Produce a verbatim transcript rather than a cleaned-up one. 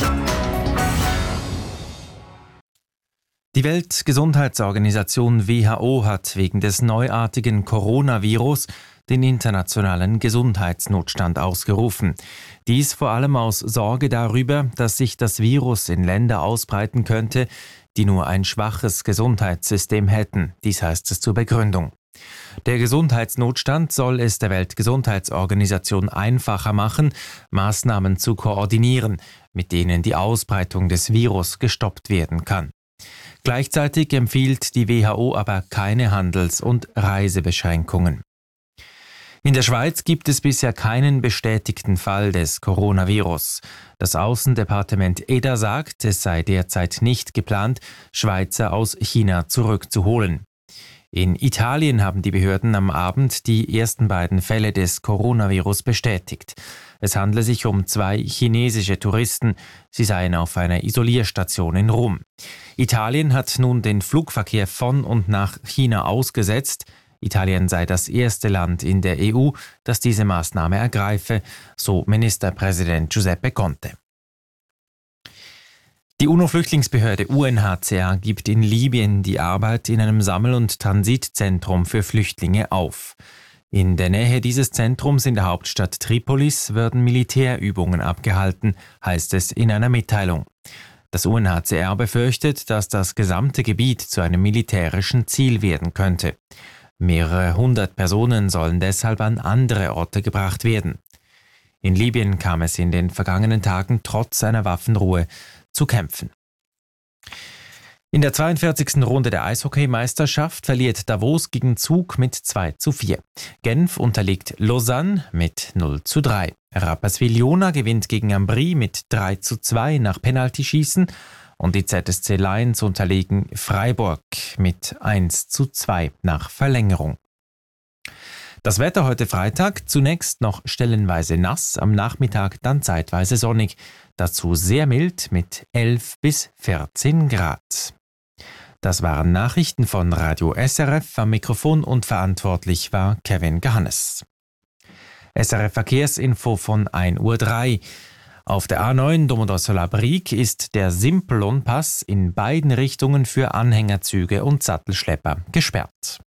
Die Weltgesundheitsorganisation W H O hat wegen des neuartigen Coronavirus den internationalen Gesundheitsnotstand ausgerufen. Dies vor allem aus Sorge darüber, dass sich das Virus in Länder ausbreiten könnte, die nur ein schwaches Gesundheitssystem hätten. Dies heißt es zur Begründung. Der Gesundheitsnotstand soll es der Weltgesundheitsorganisation einfacher machen, Maßnahmen zu koordinieren, mit denen die Ausbreitung des Virus gestoppt werden kann. Gleichzeitig empfiehlt die W H O aber keine Handels- und Reisebeschränkungen. In der Schweiz gibt es bisher keinen bestätigten Fall des Coronavirus. Das Außendepartement E D A sagt, es sei derzeit nicht geplant, Schweizer aus China zurückzuholen. In Italien haben die Behörden am Abend die ersten beiden Fälle des Coronavirus bestätigt. Es handle sich um zwei chinesische Touristen. Sie seien auf einer Isolierstation in Rom. Italien hat nun den Flugverkehr von und nach China ausgesetzt. Italien sei das erste Land in der E U, das diese Maßnahme ergreife, so Ministerpräsident Giuseppe Conte. Die UNO-Flüchtlingsbehörde U N H C R gibt in Libyen die Arbeit in einem Sammel- und Transitzentrum für Flüchtlinge auf. In der Nähe dieses Zentrums in der Hauptstadt Tripolis werden Militärübungen abgehalten, heißt es in einer Mitteilung. Das U N H C R befürchtet, dass das gesamte Gebiet zu einem militärischen Ziel werden könnte. Mehrere hundert Personen sollen deshalb an andere Orte gebracht werden. In Libyen kam es in den vergangenen Tagen trotz einer Waffenruhe zu kämpfen. In der zweiundvierzigsten Runde der Eishockeymeisterschaft verliert Davos gegen Zug mit zwei zu vier. Genf unterliegt Lausanne mit null zu drei. Rapperswil-Jona gewinnt gegen Ambri mit drei zu zwei nach Penaltyschießen und die Z S C Lions unterlegen Freiburg mit eins zu zwei nach Verlängerung. Das Wetter heute Freitag, zunächst noch stellenweise nass, am Nachmittag dann zeitweise sonnig, dazu sehr mild mit elf bis vierzehn Grad. Das waren Nachrichten von Radio S R F, am Mikrofon und verantwortlich war Kevin Gehannes. S R F Verkehrsinfo von ein Uhr drei. Auf der A neun Domodossola-Brig ist der Simplon-Pass in beiden Richtungen für Anhängerzüge und Sattelschlepper gesperrt.